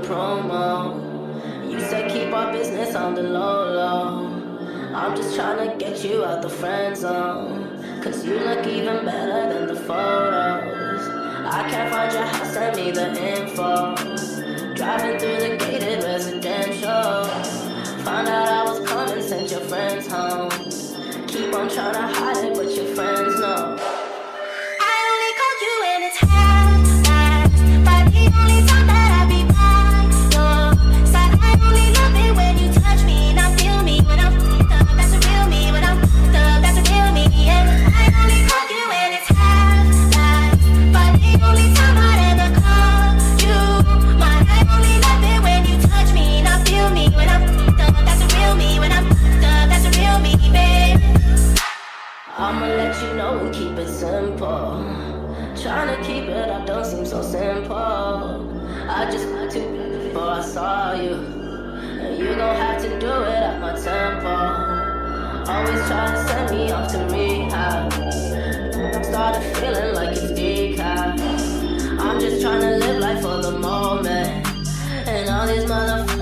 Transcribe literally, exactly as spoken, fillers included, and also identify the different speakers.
Speaker 1: promo. You said keep our business on the low low. I'm just trying to get you out the friend zone, cause you look even better than the photos. I can't find your house, send me the info. Driving through the gated residential, found out I was coming, sent your friends home. Keep on trying to hide it, but your friends know.
Speaker 2: I only called you when it's half-past, but the only time that I be by your side. I only love it when you touch me, not feel me when I'm f***ed up. That's a real me, when I'm f***ed up, that's a real me, yeah. I only called you when it's half-past, but the only time I'd ever call you mine. I only love it when you touch me, not feel me when I'm f***ed up. That's a real me, when I'm f***ed up, that's a real me, babe.
Speaker 1: I'ma let you know and keep it simple. Trying to keep it up don't seem so simple. I just had to before I saw you, and you gon' have to do it at my tempo. Always try to send me off to rehab. Started feeling like it's decaf. I'm just trying to live life for the moment, and all these motherfuckers